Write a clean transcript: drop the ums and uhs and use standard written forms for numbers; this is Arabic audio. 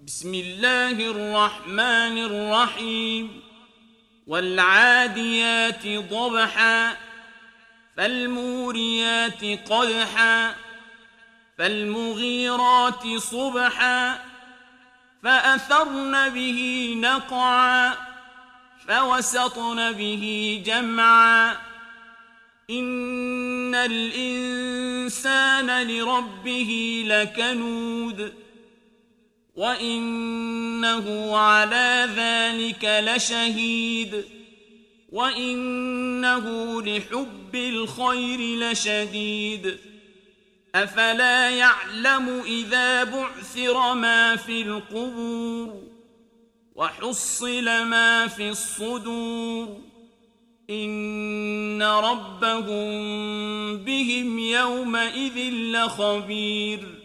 بسم الله الرحمن الرحيم والعاديات ضبحا فالموريات قدحا فالمغيرات صبحا فأثرن به نقعا فوسطن به جمعا إن الإنسان لربه لكنود وإنه على ذلك لشهيد وإنه لحب الخير لشديد أفلا يعلم إذا بعثر ما في القبور وحصل ما في الصدور إن ربهم بهم يومئذ لخبير